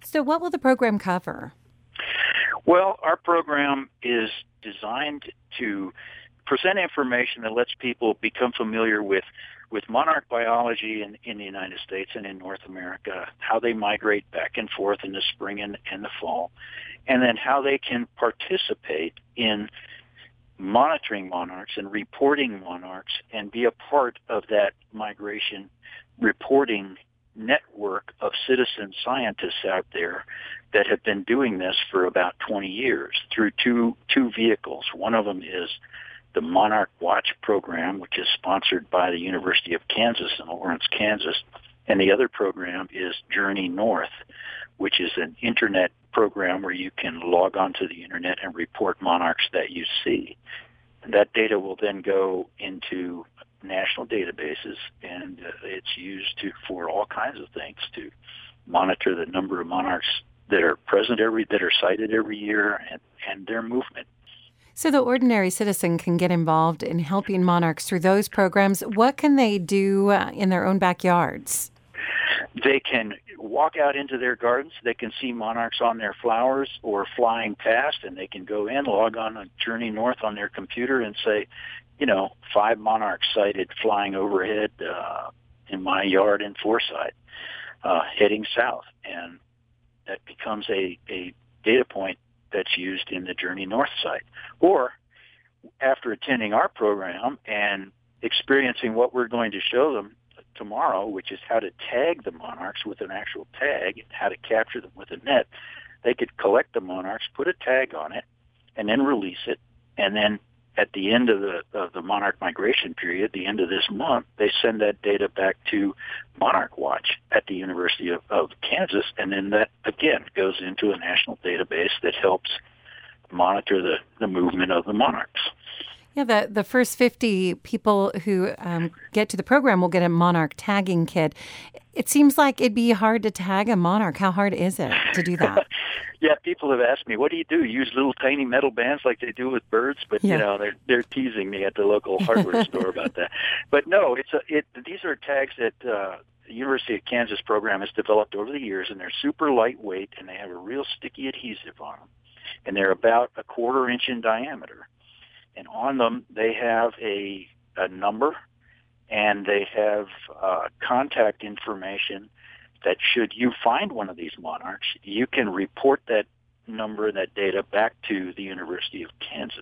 So what will the program cover? Well, our program is designed to present information that lets people become familiar with monarch biology in the United States and in North America, how they migrate back and forth in the spring and the fall, and then how they can participate in monitoring monarchs and reporting monarchs and be a part of that migration reporting network of citizen scientists out there that have been doing this for about 20 years through two vehicles. One of them is the Monarch Watch program, which is sponsored by the University of Kansas in Lawrence, Kansas, and the other program is Journey North, which is an internet program where you can log onto the internet and report monarchs that you see. And that data will then go into national databases, and it's used for all kinds of things, to monitor the number of monarchs that are present that are sighted every year, and their movement. So the ordinary citizen can get involved in helping monarchs through those programs. What can they do in their own backyards? They can walk out into their gardens. They can see monarchs on their flowers or flying past, and they can go in, log on a Journey North on their computer and say, 5 monarchs sighted flying overhead in my yard in Forsyth, heading south. And that becomes a data point that's used in the Journey North site. Or after attending our program and experiencing what we're going to show them tomorrow, which is how to tag the monarchs with an actual tag and how to capture them with a net, they could collect the monarchs, put a tag on it, and then release it. And then at the end of the monarch migration period, the end of this month, they send that data back to Monarch Watch at the University of Kansas, and then that, again, goes into a national database that helps monitor the movement of the monarchs. Yeah, the first 50 people who get to the program will get a monarch tagging kit. It seems like it'd be hard to tag a monarch. How hard is it to do that? Yeah, people have asked me, what do you do? Use little tiny metal bands like they do with birds? But, they're teasing me at the local hardware store about that. But no, these are tags that the University of Kansas program has developed over the years, and they're super lightweight, and they have a real sticky adhesive on them. And they're about a 1/4 inch in diameter. And on them, they have a number, and they have contact information that should you find one of these monarchs, you can report that number, that data, back to the University of Kansas.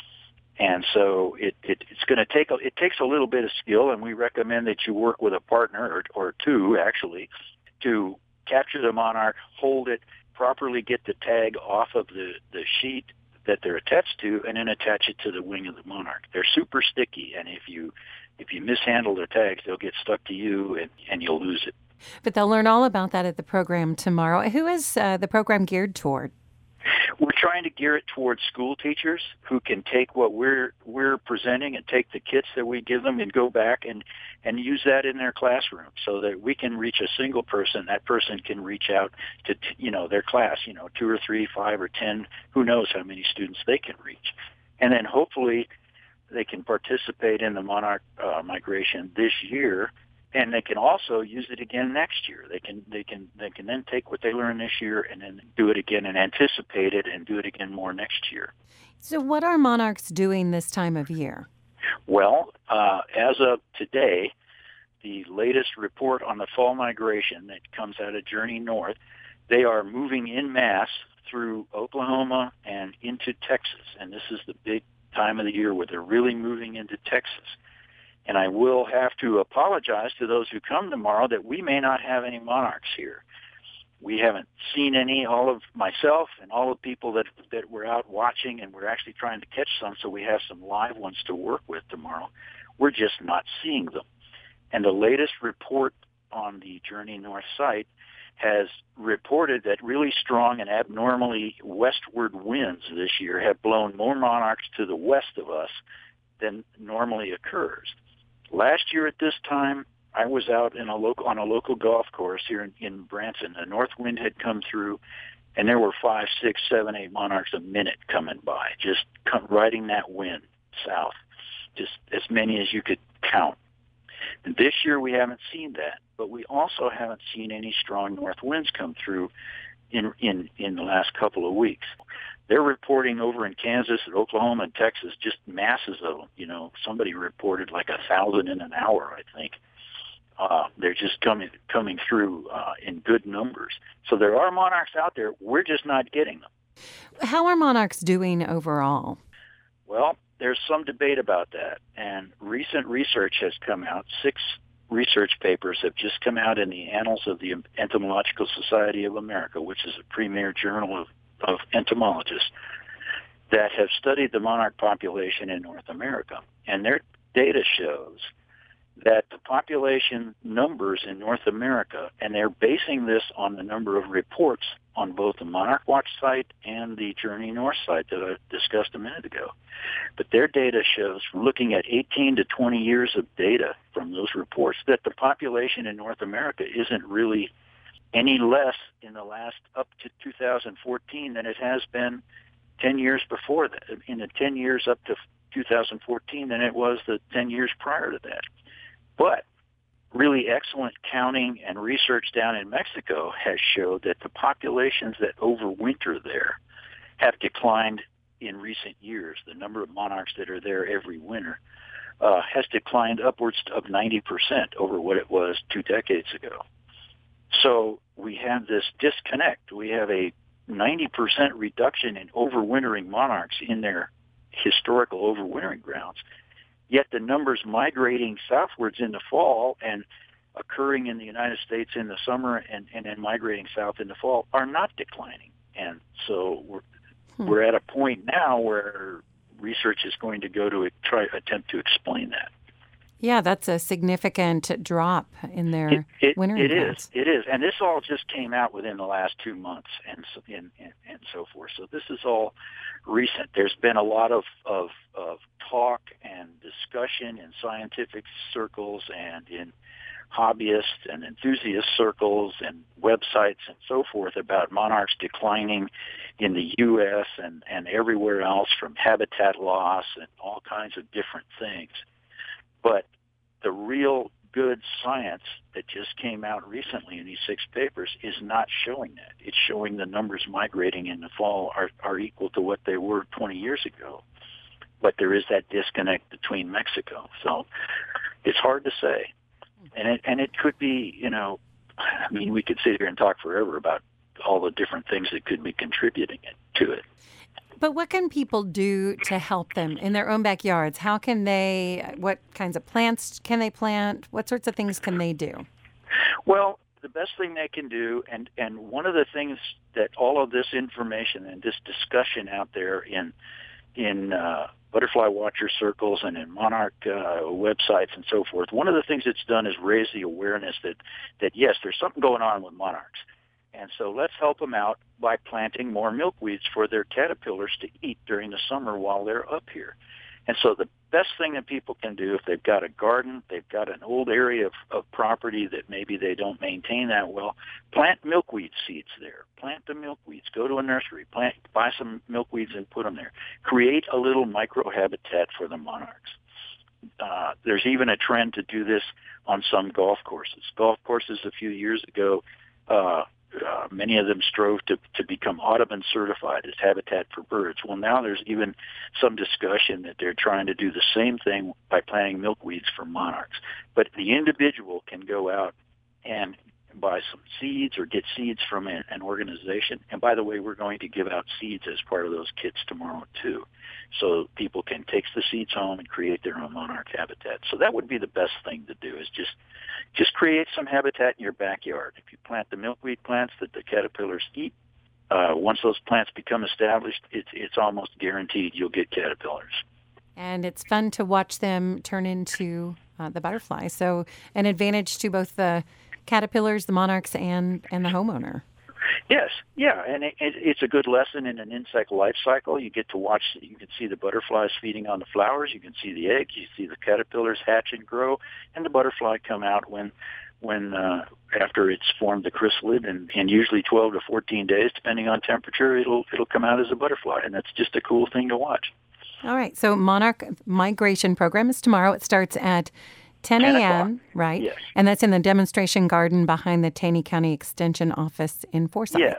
And so it's going to take it takes a little bit of skill, and we recommend that you work with a partner or two, actually, to capture the monarch, hold it, properly get the tag off of the sheet that they're attached to, and then attach it to the wing of the monarch. They're super sticky, and if you mishandle their tags, they'll get stuck to you, and you'll lose it. But they'll learn all about that at the program tomorrow. Who is the program geared toward? We're trying to gear it towards school teachers who can take what we're presenting and take the kits that we give them and go back and use that in their classroom, so that we can reach a single person. That person can reach out to their class, 2 or 3, 5 or 10, who knows how many students they can reach. And then hopefully they can participate in the monarch migration this year, and they can also use it again next year. They can then take what they learned this year and then do it again and anticipate it and do it again more next year. So what are monarchs doing this time of year? Well, as of today, the latest report on the fall migration that comes out of Journey North, they are moving en masse through Oklahoma and into Texas. And this is the big time of the year where they're really moving into Texas. And I will have to apologize to those who come tomorrow that we may not have any monarchs here. We haven't seen any. All of myself and all the people that were out watching, and we're actually trying to catch some, so we have some live ones to work with tomorrow. We're just not seeing them. And the latest report on the Journey North site has reported that really strong and abnormally westward winds this year have blown more monarchs to the west of us than normally occurs. Last year at this time, I was out on a local golf course here in Branson. A north wind had come through, and there were 5, 6, 7, 8 monarchs a minute coming by, just riding that wind south, just as many as you could count. And this year we haven't seen that, but we also haven't seen any strong north winds come through in the last couple of weeks. They're reporting over in Kansas and Oklahoma and Texas just masses of them. Somebody reported like 1,000 in an hour, I think. They're just coming through in good numbers. So there are monarchs out there. We're just not getting them. How are monarchs doing overall? Well, there's some debate about that. And recent research has come out. 6 research papers have just come out in the Annals of the Entomological Society of America, which is a premier journal of entomologists, that have studied the monarch population in North America. And their data shows that the population numbers in North America, and they're basing this on the number of reports on both the Monarch Watch site and the Journey North site that I discussed a minute ago. But their data shows, from looking at 18 to 20 years of data from those reports, that the population in North America isn't really any less in the last up to 2014 than it has been 10 years before that, in the 10 years up to 2014 than it was the 10 years prior to that. But really excellent counting and research down in Mexico has showed that the populations that overwinter there have declined in recent years. The number of monarchs that are there every winter has declined upwards of 90% over what it was 2 decades ago. So we have this disconnect. We have a 90% reduction in overwintering monarchs in their historical overwintering grounds, yet the numbers migrating southwards in the fall and occurring in the United States in the summer and then migrating south in the fall are not declining. And so we're at a point now where research is going to go to attempt to explain that. Yeah, that's a significant drop in their wintering grounds. It is. And this all just came out within the last 2 months and so forth. So this is all recent. There's been a lot of talk and discussion in scientific circles and in hobbyist and enthusiast circles and websites and so forth about monarchs declining in the U.S. and everywhere else from habitat loss and all kinds of different things. But the real good science that just came out recently in these 6 papers is not showing that. It's showing the numbers migrating in the fall are equal to what they were 20 years ago. But there is that disconnect between Mexico. So it's hard to say. And it could be, we could sit here and talk forever about all the different things that could be contributing to it. But what can people do to help them in their own backyards? What kinds of plants can they plant? What sorts of things can they do? Well, the best thing they can do, and one of the things that all of this information and this discussion out there in butterfly watcher circles and in monarch websites and so forth, one of the things it's done is raise the awareness that yes, there's something going on with monarchs. And so let's help them out by planting more milkweeds for their caterpillars to eat during the summer while they're up here. And so the best thing that people can do, if they've got a garden, they've got an old area of property that maybe they don't maintain that well, plant milkweed seeds there. Plant the milkweeds. Go to a nursery. Buy some milkweeds and put them there. Create a little microhabitat for the monarchs. There's even a trend to do this on some golf courses. Golf courses a few years ago, many of them strove to become Audubon certified as habitat for birds. Well, now there's even some discussion that they're trying to do the same thing by planting milkweeds for monarchs. But the individual can go out and buy some seeds or get seeds from an organization. And by the way, we're going to give out seeds as part of those kits tomorrow too. So people can take the seeds home and create their own monarch habitat. So that would be the best thing to do, is just create some habitat in your backyard. If you plant the milkweed plants that the caterpillars eat, once those plants become established, it's almost guaranteed you'll get caterpillars. And it's fun to watch them turn into the butterfly. So an advantage to both the caterpillars, the monarchs, and the homeowner. Yes, yeah, and it's a good lesson in an insect life cycle. You get to watch, you can see the butterflies feeding on the flowers, you can see the eggs, you see the caterpillars hatch and grow, and the butterfly come out when after it's formed the chrysalid, and usually 12 to 14 days, depending on temperature, it'll come out as a butterfly, and that's just a cool thing to watch. All right, so Monarch Migration Program is tomorrow. It starts at 10 a.m., right? Yes. And that's in the demonstration garden behind the Taney County Extension Office in Forsyth. Yes.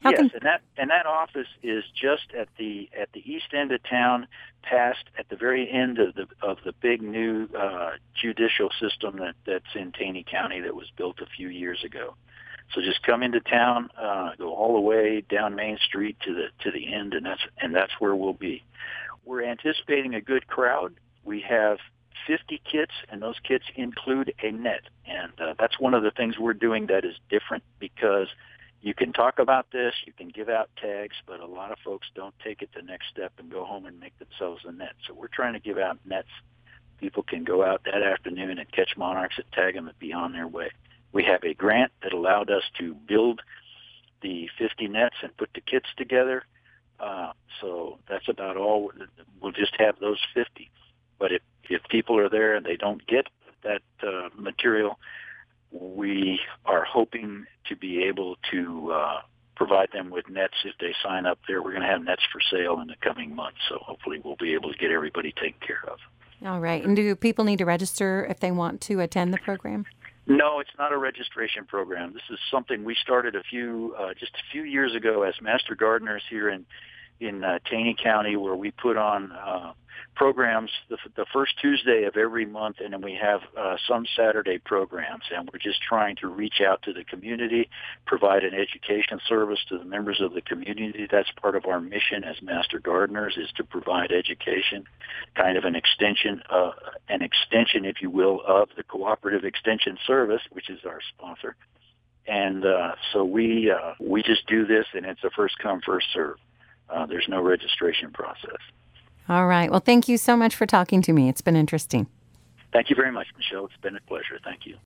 How Yes, can... and that office is just at the east end of town, past at the very end of the big new judicial system that's in Taney County that was built a few years ago. So just come into town, go all the way down Main Street to the end, and that's where we'll be. We're anticipating a good crowd. We have 50 kits, and those kits include a net, and that's one of the things we're doing that is different, because you can talk about this, you can give out tags, but a lot of folks don't take it the next step and go home and make themselves a net. So we're trying to give out nets. People can go out that afternoon and catch monarchs and tag them and be on their way. We have a grant that allowed us to build the 50 nets and put the kits together. So that's about all. We'll just have those 50. But if people are there and they don't get that material, we are hoping to be able to provide them with nets if they sign up there. We're going to have nets for sale in the coming months, so hopefully we'll be able to get everybody taken care of. All right. And do people need to register if they want to attend the program? No, it's not a registration program. This is something we started just a few years ago as Master Gardeners here in Taney County, where we put on programs the first Tuesday of every month, and then we have some Saturday programs. And we're just trying to reach out to the community, provide an education service to the members of the community. That's part of our mission as Master Gardeners, is to provide education, kind of an extension, if you will, of the Cooperative Extension Service, which is our sponsor. And so we just do this, and it's a first come, first serve. There's no registration process. All right. Well, thank you so much for talking to me. It's been interesting. Thank you very much, Michelle. It's been a pleasure. Thank you.